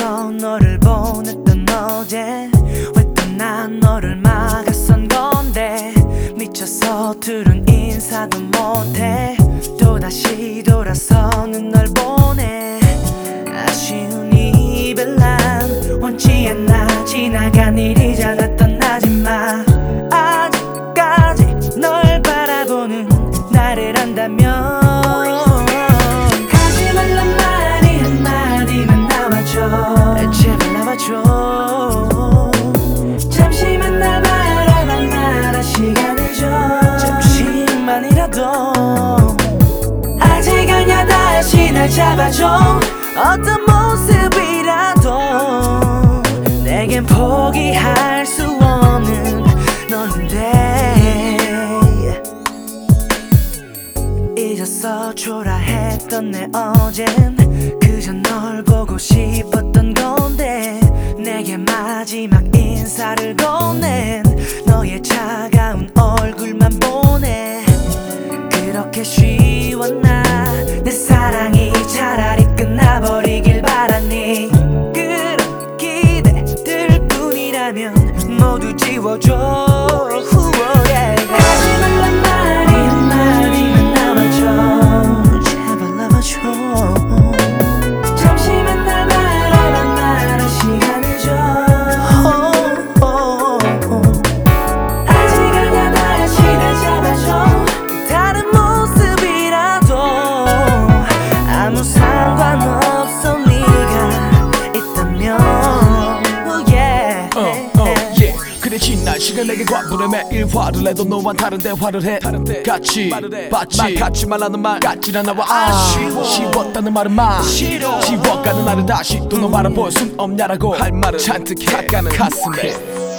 미쳐 너를 보냈던 어제 왜 또 난 너를 막아선 건데 미쳐서 둘은 인사도 못해 또다시 돌아서는 널 보내 아쉬운 이별 난 원치 않아 지나간 일이잖아 떠나지마 아직까지 널 바라보는 나를 안다면 가지 말란 말이 한마디만 나와줘 제발 나와줘 잠시만 날 바라봐 말아 시간을 줘 잠시만이라도 아직 아냐 다시 날 잡아줘 어떤 모습이라도 내겐 포기할 수 없는 너인데 잊었어 초라했던 내 어젠 그저 널 보고 싶었던 건데 내게 마지막 인사를 건넨 너의 차가운 얼굴만 보내 그렇게 쉬웠나 내 사랑이 차라리 끝나버리길 바랐니 그런 기대들 뿐이라면 모두 지워줘 하지 말란 말이 한마디만 나와줘 제발 나와줘 잠시만 날 바라봐 말아 시간을 줘 아직 아냐 다시 날 잡아줘 다른 모습이라도 아무 상관없어 네가 있다면 그래 지난 시간 내게 과분해 매일 화를 내도 너와 다른 대화를 해 같이 봤지 같이 말하는 말 같질 않아 와 아쉬웠다는 말은 말 싫어 지워가는 나를 다시 또 너 바라볼 순 없냐라고 할 말을 잔뜩 해 가슴에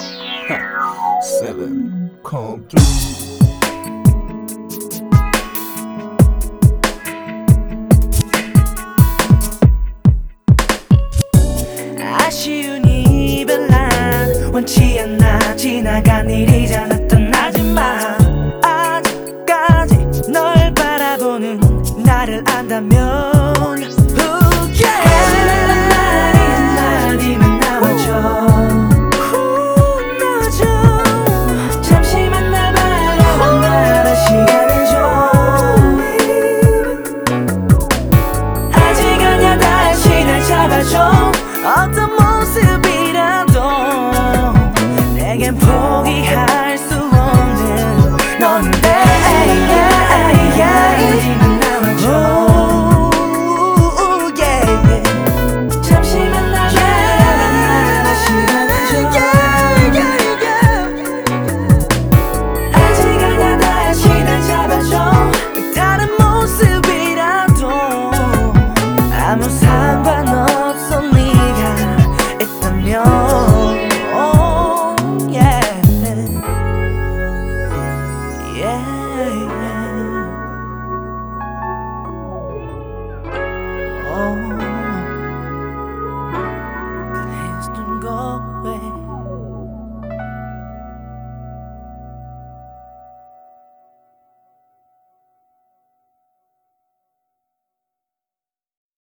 Seven come through 아쉬운 이별 난 원치 않아 지나간 일이잖아 떠나지마 아직까지 널 바라보는 나를 안다면 하지 말란 말이 한마디만 나와줘 잠시만 날 바라봐 말아 시간을 줘 아직 아냐 다시 날 잡아줘 어떤